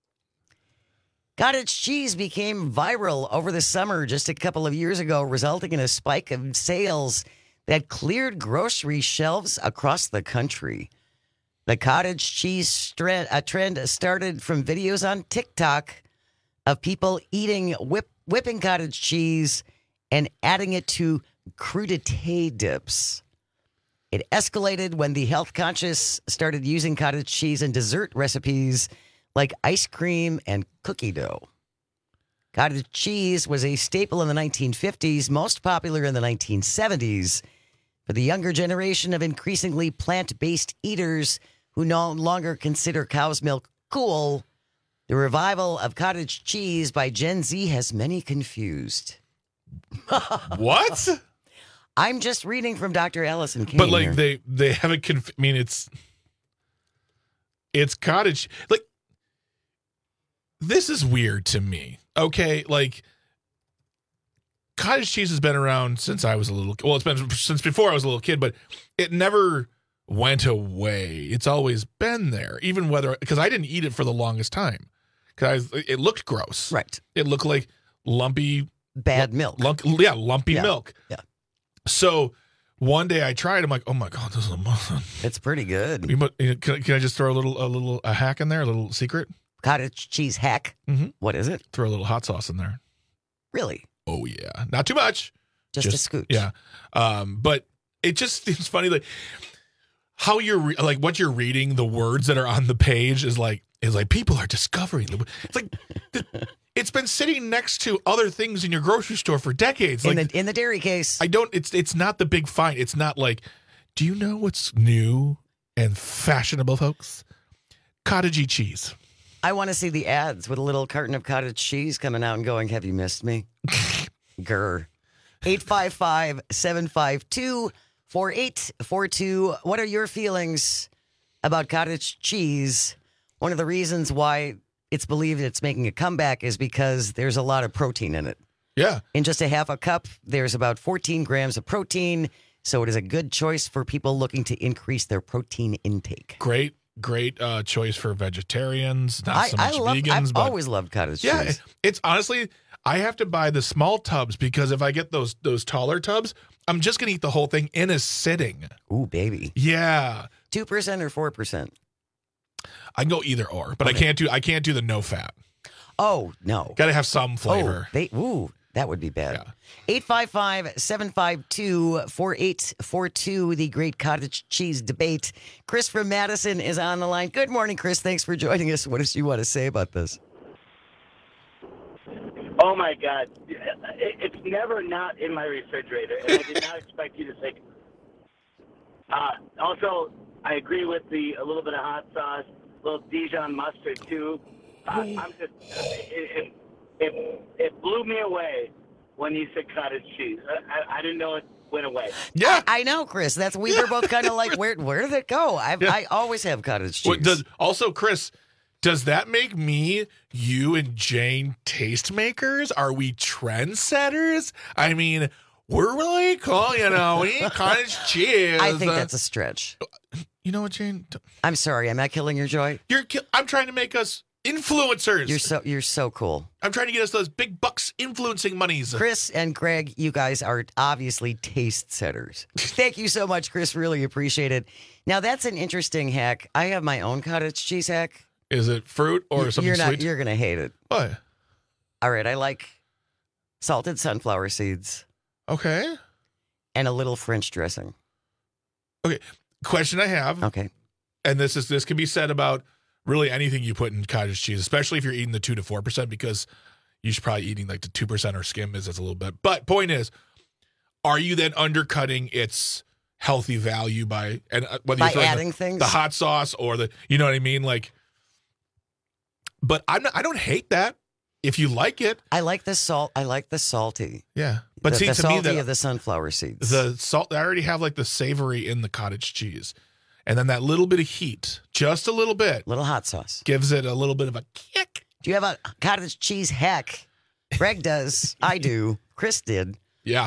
Cottage cheese became viral over the summer just a couple of years ago, resulting in a spike of sales that cleared grocery shelves across the country. The cottage cheese trend started from videos on TikTok of people eating whipping cottage cheese and adding it to crudité dips. It escalated when the health conscious started using cottage cheese in dessert recipes like ice cream and cookie dough. Cottage cheese was a staple in the 1950s, most popular in the 1970s. For the younger generation of increasingly plant-based eaters who no longer consider cow's milk cool, the revival of cottage cheese by Gen Z has many confused. What? I'm just reading from Dr. Allison Kane. But like here. they haven't. I mean, it's cottage. Like, this is weird to me. Okay, like cottage cheese has been around since I was a little. Well, it's been since before I was a little kid, but it never went away. It's always been there, even because I didn't eat it for the longest time because it looked gross. Right. It looked like lumpy bad milk. Lumpy milk. Yeah. So one day I tried. I'm like, oh my god, this is amazing. It's pretty good. Can I just throw a hack in there? A little secret cottage cheese hack. Mm-hmm. What is it? Throw a little hot sauce in there. Really? Oh yeah, not too much. Just a scooch. Yeah. But it just seems funny, like how you're like what you're reading. The words that are on the page is like people are discovering. It's like. It's been sitting next to other things in your grocery store for decades. Like, in the dairy case. It's not the big find. It's not like, do you know what's new and fashionable, folks? Cottagey cheese. I want to see the ads with a little carton of cottage cheese coming out and going, have you missed me? Grr. 855-752-4842. What are your feelings about cottage cheese? One of the reasons why it's believed it's making a comeback is because there's a lot of protein in it. Yeah. In just a half a cup, there's about 14 grams of protein. So it is a good choice for people looking to increase their protein intake. Great choice for vegetarians, not so much vegans. I've always loved cottage cheese. Yeah, it's honestly, I have to buy the small tubs because if I get those taller tubs, I'm just going to eat the whole thing in a sitting. Ooh, baby. Yeah. 2% or 4%? I can go either or, but okay. I can't do the no fat. Oh, no. Got to have some flavor. That would be bad. Yeah. 855-752-4842, the great cottage cheese debate. Chris from Madison is on the line. Good morning, Chris. Thanks for joining us. What does you want to say about this? Oh my God, it's never not in my refrigerator, and I did not expect you to say. Also, I agree with a little bit of hot sauce, a little Dijon mustard too. I'm just it blew me away when you said cottage cheese. I didn't know it went away. Yeah, I know, Chris. We were both kind of like, where did it go? I always have cottage cheese. Chris, does that make me, you, and Jane tastemakers? Are we trendsetters? I mean, we're really cool, we eat cottage cheese. I think that's a stretch. You know what, Jane? I'm sorry. Am I killing your joy? I'm trying to make us influencers. You're so cool. I'm trying to get us those big bucks influencing monies. Chris and Greg, you guys are obviously taste setters. Thank you so much, Chris. Really appreciate it. Now, that's an interesting hack. I have my own cottage cheese hack. Is it fruit or something sweet? You're going to hate it. What? All right, I like salted sunflower seeds. Okay. And a little French dressing. Okay. Question I have. Okay. And this can be said about really anything you put in cottage cheese, especially if you're eating the 2 to 4%, because you should probably eating like the 2% or skim is a little bit. But point is, are you then undercutting its healthy value by whether you're adding things, the hot sauce or you know what I mean? Like, but I don't hate that if you like it. I like the salt. I like the salty. Yeah, but the salty of the sunflower seeds. The salt. I already have like the savory in the cottage cheese, and then that little bit of heat, just a little bit, little hot sauce, gives it a little bit of a kick. Do you have a cottage cheese hack? Greg does. I do. Chris did. Yeah.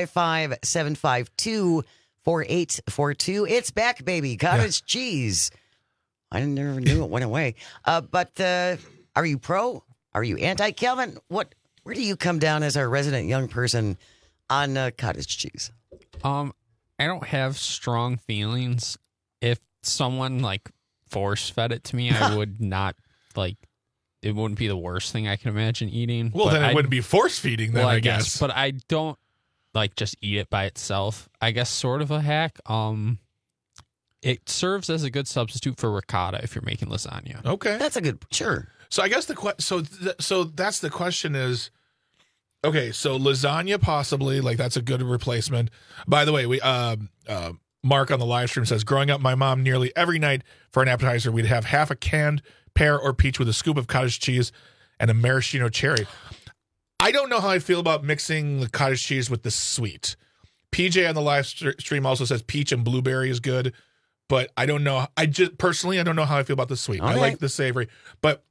855-752-4842. It's back, baby. Cottage cheese. I never knew it went away. But are you pro? Are you anti? Kelvin, where do you come down as our resident young person on cottage cheese? I don't have strong feelings. If someone force fed it to me, I would not it wouldn't be the worst thing I can imagine eating. Well, then it wouldn't be force feeding then, I guess. But I don't just eat it by itself. I guess sort of a hack. It serves as a good substitute for ricotta if you're making lasagna. Okay. That's a good, sure. So I guess so that's the question is, okay, so lasagna possibly, that's a good replacement. By the way, we Mark on the live stream says, growing up, my mom nearly every night for an appetizer, we'd have half a canned pear or peach with a scoop of cottage cheese and a maraschino cherry. I don't know how I feel about mixing the cottage cheese with the sweet. PJ on the live stream also says peach and blueberry is good. But I don't know. I don't know how I feel about the sweet. Okay. I like the savory. But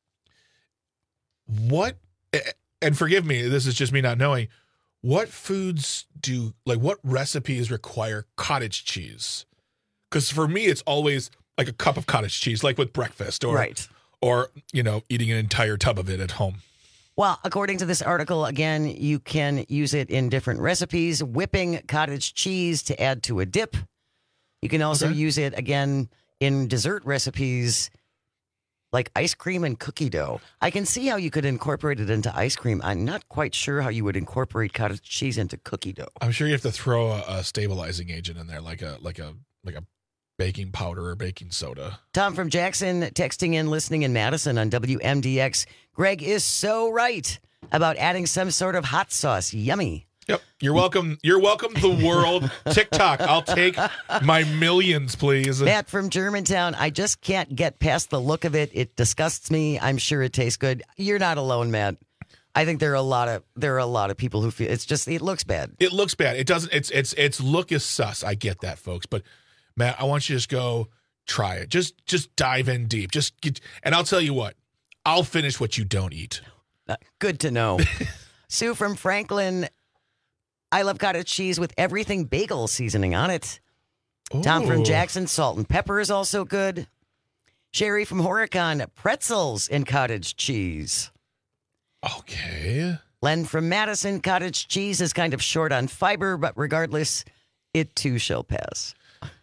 and forgive me, this is just me not knowing, what foods what recipes require cottage cheese? Because for me, it's always like a cup of cottage cheese, like with breakfast or eating an entire tub of it at home. Well, according to this article, again, you can use it in different recipes, whipping cottage cheese to add to a dip. You can also use it, again, in dessert recipes like ice cream and cookie dough. I can see how you could incorporate it into ice cream. I'm not quite sure how you would incorporate cottage cheese into cookie dough. I'm sure you have to throw a stabilizing agent in there, like a baking powder or baking soda. Tom from Jackson texting in, listening in Madison on WMDX. Greg is so right about adding some sort of hot sauce. Yummy. Yep. You're welcome. You're welcome, the world. TikTok. I'll take my millions, please. Matt from Germantown. I just can't get past the look of it. It disgusts me. I'm sure it tastes good. You're not alone, Matt. I think there are a lot of people who feel it looks bad. It looks bad. It doesn't. Its look is sus. I get that, folks. But Matt, I want you to just go try it. Just dive in deep. And I'll tell you what. I'll finish what you don't eat. Good to know. Sue from Franklin. I love cottage cheese with everything bagel seasoning on it. Ooh. Tom from Jackson, salt and pepper is also good. Sherry from Horicon, pretzels and cottage cheese. Okay. Len from Madison, cottage cheese is kind of short on fiber, but regardless, it too shall pass.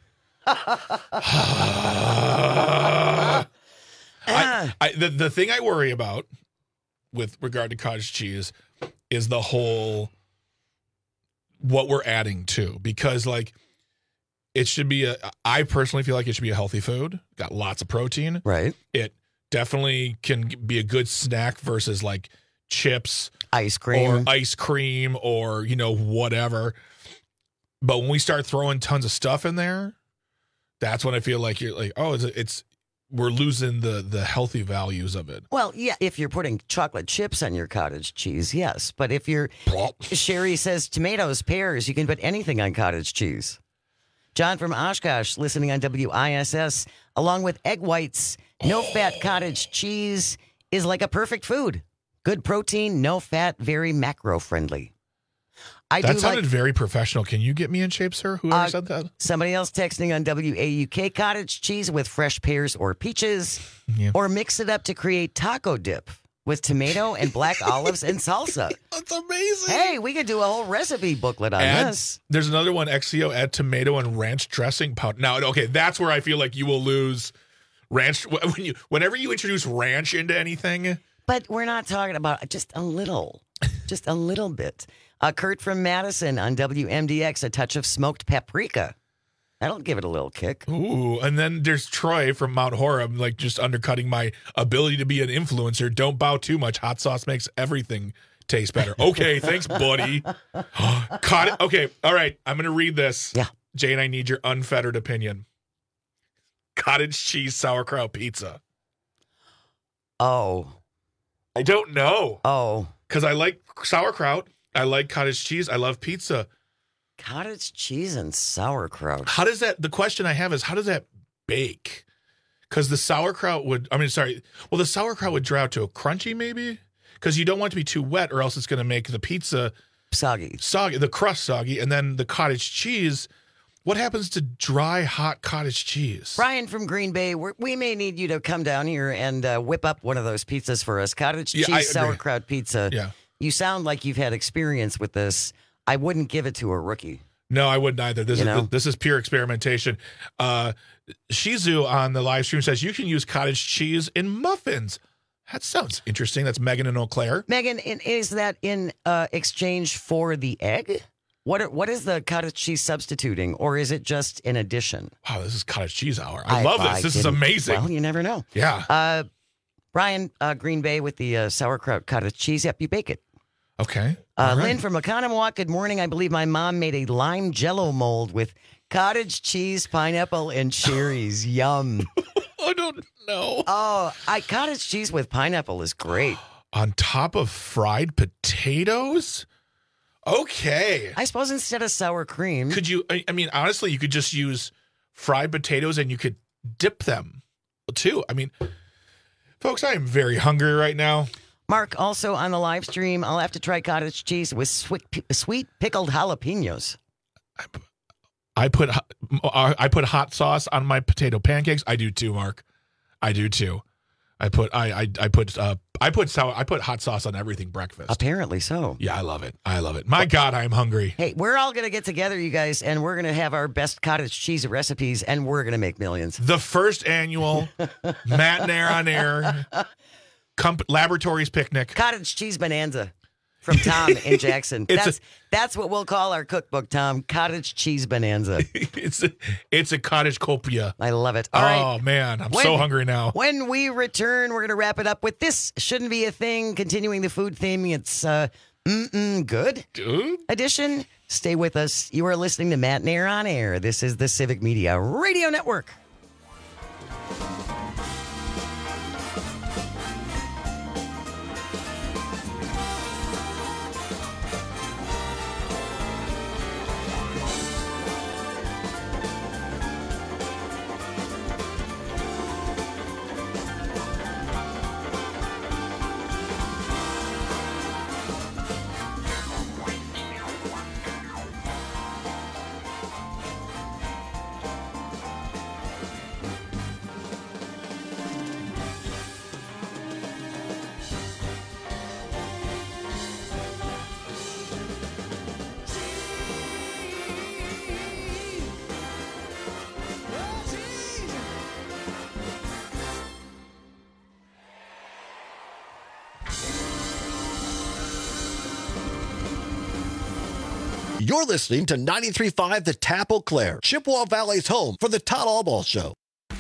The thing I worry about with regard to cottage cheese is the whole what we're adding to, because it should be I personally feel like it should be a healthy food, got lots of protein. Right. It definitely can be a good snack versus chips, ice cream, or whatever. But when we start throwing tons of stuff in there, that's when I feel like you're like, oh, we're losing the healthy values of it. Well, yeah, if you're putting chocolate chips on your cottage cheese, yes. But if Sherry says tomatoes, pears, you can put anything on cottage cheese. John from Oshkosh, listening on WISS, along with egg whites, no-fat cottage cheese is like a perfect food. Good protein, no fat, very macro-friendly. That sounded very professional. Can you get me in shape, sir? Whoever said that? Somebody else texting on WAUK, cottage cheese with fresh pears or peaches, or mix it up to create taco dip with tomato and black olives and salsa. That's amazing. Hey, we could do a whole recipe booklet on this. There's another one, XCO, add tomato and ranch dressing powder. Now, okay, that's where I feel like you will lose ranch. Whenever you introduce ranch into anything. But we're not talking about just a little bit. Kurt from Madison on WMDX, a touch of smoked paprika. That'll give it a little kick. Ooh, and then there's Troy from Mount Horeb, like just undercutting my ability to be an influencer. Don't bow too much. Hot sauce makes everything taste better. Okay, thanks, buddy. Okay, all right. I'm going to read this. Yeah. Jane, I need your unfettered opinion. Cottage cheese sauerkraut pizza. Oh. I don't know. Oh. Because I like sauerkraut. I like cottage cheese. I love pizza. Cottage cheese and sauerkraut. The question I have is, how does that bake? Because the sauerkraut the sauerkraut would dry out to a crunchy maybe? Because you don't want it to be too wet or else it's going to make the pizza soggy, the crust soggy. And then the cottage cheese, what happens to dry, hot cottage cheese? Brian from Green Bay, we may need you to come down here and whip up one of those pizzas for us. Cottage cheese sauerkraut pizza. Yeah. You sound like you've had experience with this. I wouldn't give it to a rookie. No, I wouldn't either. This is pure experimentation. Shizu on the live stream says you can use cottage cheese in muffins. That sounds interesting. That's Megan and Eau Claire. Megan, is that in exchange for the egg? What is the cottage cheese substituting, or is it just in addition? Wow, this is cottage cheese hour. I love this. This is amazing. Well, you never know. Yeah. Brian, Green Bay with the sauerkraut cottage cheese. Yep, you bake it. Okay. Lynn from Oconomowoc, good morning. I believe my mom made a lime jello mold with cottage cheese, pineapple, and cherries. Yum. I don't know. Oh, cottage cheese with pineapple is great. On top of fried potatoes? Okay. I suppose instead of sour cream. Could you, honestly, you could just use fried potatoes and you could dip them too. Folks, I am very hungry right now. Mark, also on the live stream, I'll have to try cottage cheese with sweet pickled jalapenos. I put hot sauce on my potato pancakes. I do too, Mark. I do too. I put hot sauce on everything breakfast. Apparently so. Yeah, I love it. My God, I'm hungry. Hey, we're all going to get together, you guys, and we're going to have our best cottage cheese recipes, and we're going to make millions. The first annual Matt and Air on Air Laboratories Picnic. Cottage cheese bonanza from Tom in Jackson. That's what we'll call our cookbook, Tom. Cottage cheese bonanza. It's a cottage copia. I love it. All right. Oh, man. I'm so hungry now. When we return, we're going to wrap it up with This Shouldn't Be a Thing, continuing the food theme. It's Good edition. Stay with us. You are listening to Matt and Air on Air. This is the Civic Media Radio Network. You're listening to 93.5 The Tap Eau Claire, Chippewa Valley's home for the Todd Albaugh Show.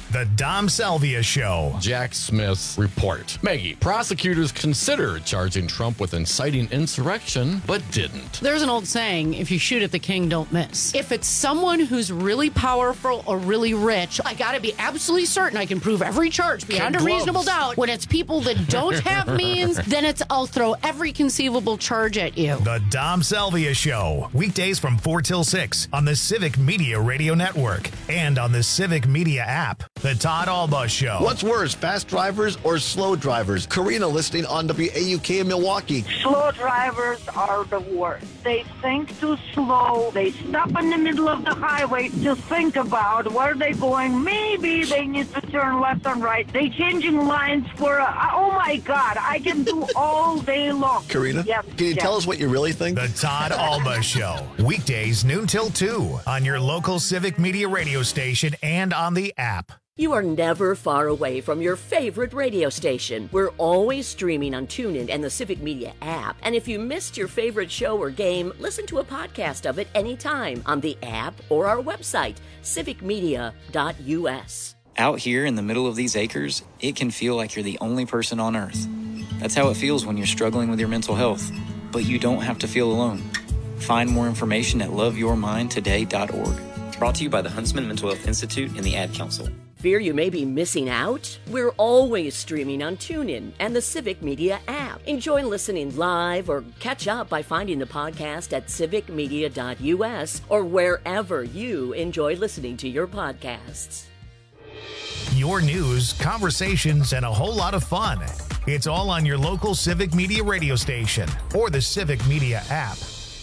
The Dom Salvia Show. Jack Smith's report. Maggie, prosecutors considered charging Trump with inciting insurrection, but didn't. There's an old saying, if you shoot at the king, don't miss. If it's someone who's really powerful or really rich, I gotta be absolutely certain I can prove every charge beyond a reasonable doubt. When it's people that don't have means, then it's I'll throw every conceivable charge at you. The Dom Salvia Show. Weekdays from 4 till 6 on the Civic Media Radio Network and on the Civic Media app. The Todd Alba Show. What's worse, fast drivers or slow drivers? Karina listening on WAUK in Milwaukee. Slow drivers are the worst. They think too slow. They stop in the middle of the highway to think about where they're going. Maybe they need to turn left and right. They changing lines for oh my God, I can do all day long. Karina, yes, can you tell us what you really think? The Todd Alba Show. Weekdays noon till 2 on your local Civic Media radio station and on the app. You are never far away from your favorite radio station. We're always streaming on TuneIn and the Civic Media app. And if you missed your favorite show or game, listen to a podcast of it anytime on the app or our website, civicmedia.us. Out here in the middle of these acres, it can feel like you're the only person on Earth. That's how it feels when you're struggling with your mental health. But you don't have to feel alone. Find more information at loveyourmindtoday.org. Brought to you by the Huntsman Mental Health Institute and the Ad Council. Fear you may be missing out? We're always streaming on TuneIn and the Civic Media app. Enjoy listening live or catch up by finding the podcast at civicmedia.us or wherever you enjoy listening to your podcasts. Your news, conversations, and a whole lot of fun. It's all on your local Civic Media radio station or the Civic Media app.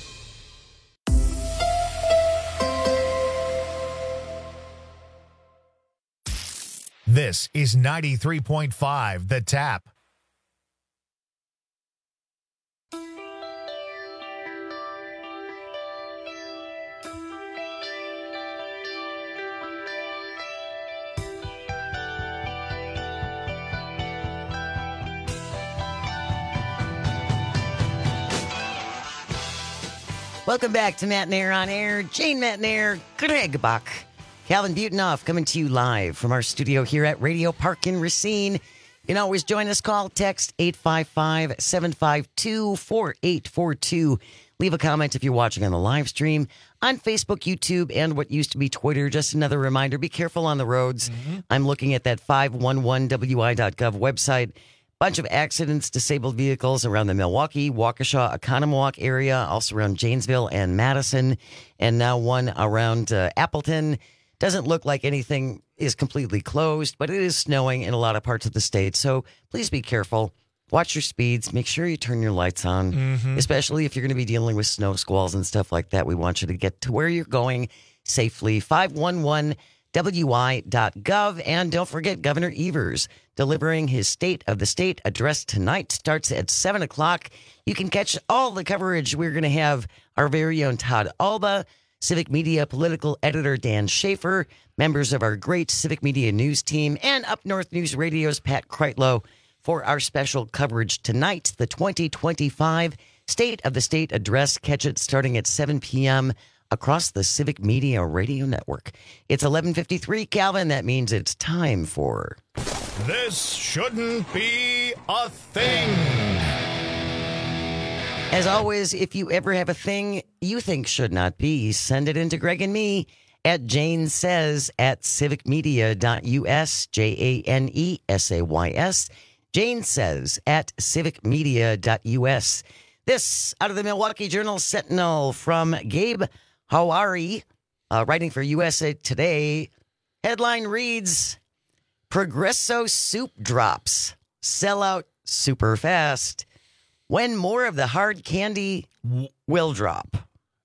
This is 93.5 The Tap. Welcome back to Matt Nair on Air. Jane Matt Nair, Greg Bach, Calvin Butonoff coming to you live from our studio here at Radio Park in Racine. You can always join us. Call, text 855-752-4842. Leave a comment if you're watching on the live stream on Facebook, YouTube, and what used to be Twitter. Just another reminder, be careful on the roads. I'm looking at that 511wi.gov website. Bunch of accidents, disabled vehicles around the Milwaukee, Waukesha, Oconomowoc area, also around Janesville and Madison, and now one around Appleton. Doesn't look like anything is completely closed, but it is snowing in a lot of parts of the state, so please be careful. Watch your speeds. Make sure you turn your lights on, especially if you're going to be dealing with snow squalls and stuff like that. We want you to get to where you're going safely. 511wi.gov. And don't forget, Governor Evers delivering his State of the State address tonight. Starts at 7 o'clock. You can catch all the coverage. We're going to have our very own Todd Alba, Civic Media political editor Dan Schaefer, members of our great Civic Media news team, and Up North News Radio's Pat Kreitlow for our special coverage tonight, the 2025 State of the State address. Catch it starting at 7 p.m. across the Civic Media Radio Network. It's 11:53, Calvin. That means it's time for... This shouldn't be a thing. As always, if you ever have a thing you think should not be, send it into Greg and me at Jane Says at civicmedia.us, JANESAYS. Jane Says at civicmedia.us. This out of the Milwaukee Journal Sentinel from Gabe Hawari, writing for USA Today. Headline reads, Progresso soup drops. Sell out super fast. When more of the hard candy will drop.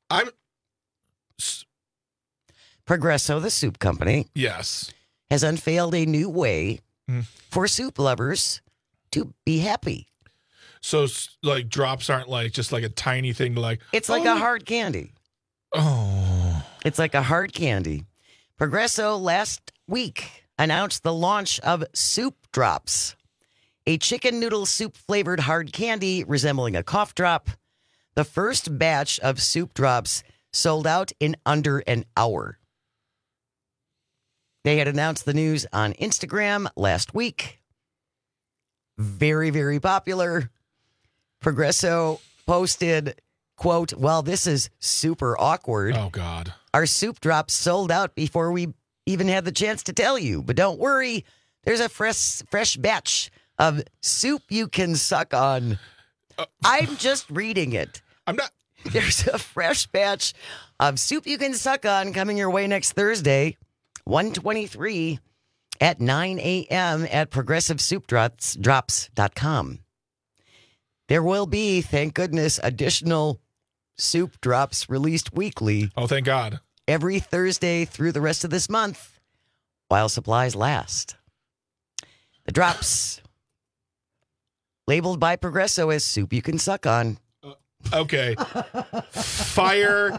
Progresso, the soup company, yes, has unveiled a new way for soup lovers to be happy. So, like, drops aren't like just like a tiny thing, like it's like a hard candy. Oh, it's like a hard candy. Progresso last week announced the launch of Soup Drops, a chicken noodle soup flavored hard candy resembling a cough drop. The first batch of Soup Drops sold out in under an hour. They had announced the news on Instagram last week. Very, very popular. Progresso posted, quote, "Well, this is super awkward. Oh, God. Our soup drops sold out before we even had the chance to tell you. But don't worry, there's a fresh batch of soup you can suck on." I'm just reading it. I'm not. There's a fresh batch of soup you can suck on coming your way next Thursday, 1/23 at 9 a.m. at progressivesoupdrops.com. There will be, thank goodness, additional soup drops released weekly. Oh, thank God. Every Thursday through the rest of this month while supplies last. The drops, labeled by Progresso as soup you can suck on. Okay. Fire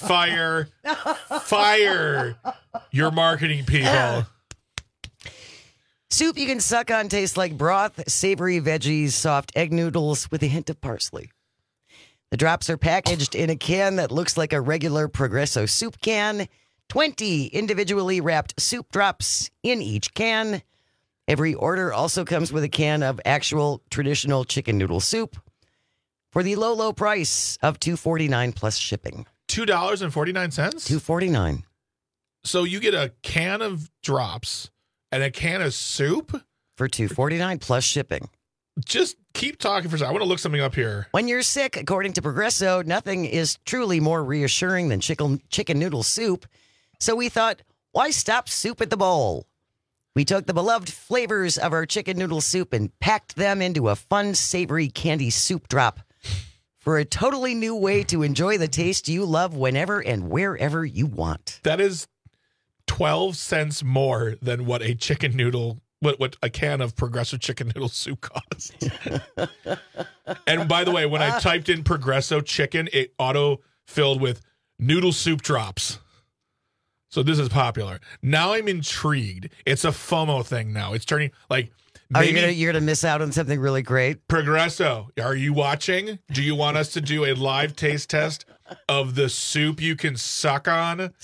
your marketing people. Soup you can suck on tastes like broth, savory veggies, soft egg noodles with a hint of parsley. The drops are packaged in a can that looks like a regular Progresso soup can. 20 individually wrapped soup drops in each can. Every order also comes with a can of actual traditional chicken noodle soup for the low, low price of $2.49 plus shipping. $2.49? $2.49. So you get a can of drops and a can of soup? For $2.49 plus shipping. Just keep talking for a second. I want to look something up here. When you're sick, according to Progresso, nothing is truly more reassuring than chicken noodle soup. So we thought, why stop soup at the bowl? We took the beloved flavors of our chicken noodle soup and packed them into a fun, savory candy soup drop for a totally new way to enjoy the taste you love whenever and wherever you want. That is 12 cents more than what a chicken noodle, what a can of Progresso chicken noodle soup costs. And by the way, when I typed in Progresso chicken, it auto-filled with noodle soup drops. So this is popular. Now I'm intrigued. It's a FOMO thing now. It's turning like... You're gonna miss out on something really great. Progresso, are you watching? Do you want us to do a live taste test of the soup you can suck on?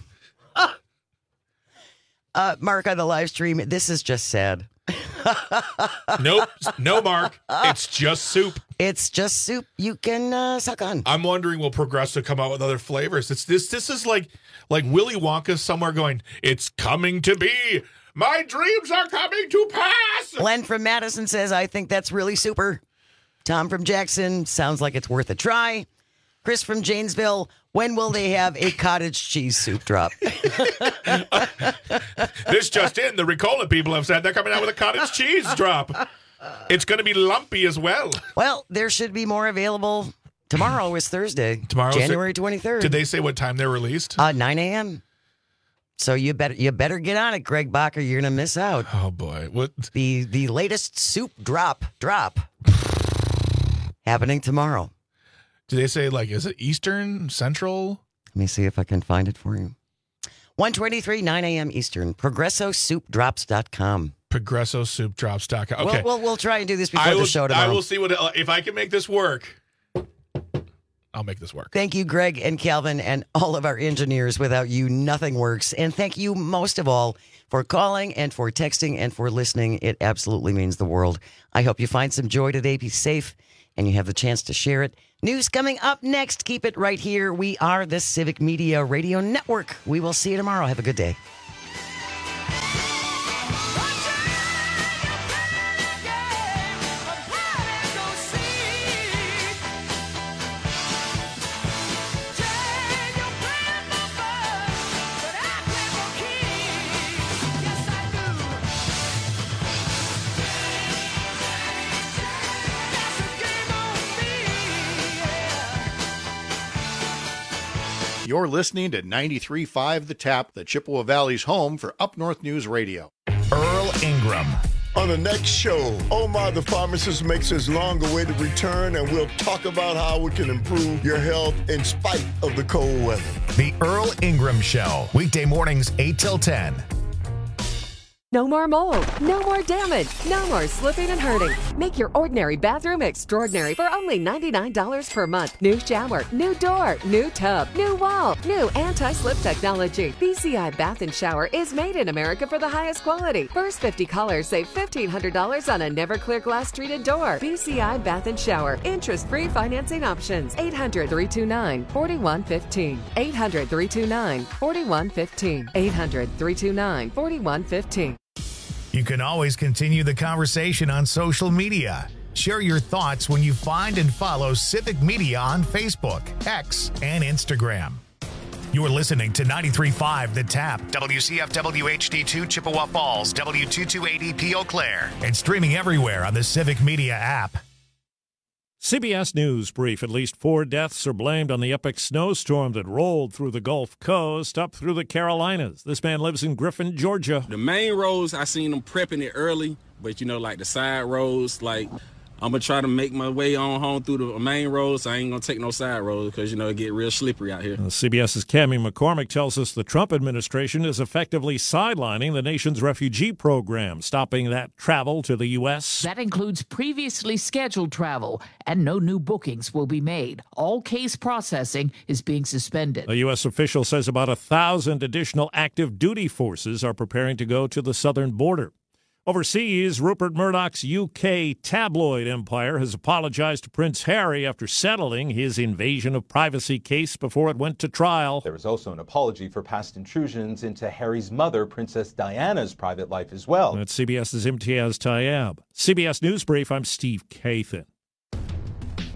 Mark, on the live stream, this is just sad. Nope, no, Mark. It's just soup. It's just soup you can suck on. I'm wondering, will Progresso come out with other flavors? This is like Willy Wonka somewhere going, it's coming to be. My dreams are coming to pass. Len from Madison says, I think that's really super. Tom from Jackson, sounds like it's worth a try. Chris from Janesville, when will they have a cottage cheese soup drop? This just in, the Ricola people have said they're coming out with a cottage cheese drop. It's going to be lumpy as well. Well, there should be more available. Tomorrow is Thursday, January 23rd. Did they say what time they're released? 9 a.m. So you better get on it, Greg Bach, or you're going to miss out. Oh, boy. What? The latest soup drop happening tomorrow. Do they say, is it Eastern, Central? Let me see if I can find it for you. 1:23, 9 a.m. Eastern. ProgressoSoupDrops.com. ProgressoSoupDrops.com. Okay. We'll try and do this before the show tomorrow. I will see if I can make this work. I'll make this work. Thank you, Greg and Calvin, and all of our engineers. Without you, nothing works. And thank you most of all for calling and for texting and for listening. It absolutely means the world. I hope you find some joy today. Be safe, and you have the chance to share it. News coming up next. Keep it right here. We are the Civic Media Radio Network. We will see you tomorrow. Have a good day. You're listening to 93.5 The Tap, the Chippewa Valley's home for Up North News Radio. Earl Ingram. On the next show, Omar the pharmacist makes his long-awaited return, and we'll talk about how we can improve your health in spite of the cold weather. The Earl Ingram Show, weekday mornings 8 till 10. No more mold, no more damage, no more slipping and hurting. Make your ordinary bathroom extraordinary for only $99 per month. New shower, new door, new tub, new wall, new anti-slip technology. BCI Bath and Shower is made in America for the highest quality. First 50 callers save $1,500 on a Never-Clear glass treated door. BCI Bath and Shower. Interest-free financing options. 800-329-4115. 800-329-4115. 800-329-4115. You can always continue the conversation on social media. Share your thoughts when you find and follow Civic Media on Facebook, X, and Instagram. You're listening to 93.5 The Tap, WCFW HD2 Chippewa Falls, W228EP Eau Claire, and streaming everywhere on the Civic Media app. CBS News brief. At least 4 deaths are blamed on the epic snowstorm that rolled through the Gulf Coast up through the Carolinas. This man lives in Griffin, Georgia. The main roads, I seen them prepping it early, but like the side roads, I'm going to try to make my way on home through the main roads. I ain't going to take no side roads because, it get real slippery out here. CBS's Cammie McCormick tells us the Trump administration is effectively sidelining the nation's refugee program, stopping that travel to the U.S. That includes previously scheduled travel, and no new bookings will be made. All case processing is being suspended. A U.S. official says about 1,000 additional active duty forces are preparing to go to the southern border. Overseas, Rupert Murdoch's UK tabloid empire has apologized to Prince Harry after settling his invasion of privacy case before it went to trial. There was also an apology for past intrusions into Harry's mother, Princess Diana's private life as well. That's CBS's Imtiaz Tayeb. CBS News Brief, I'm Steve Kathan.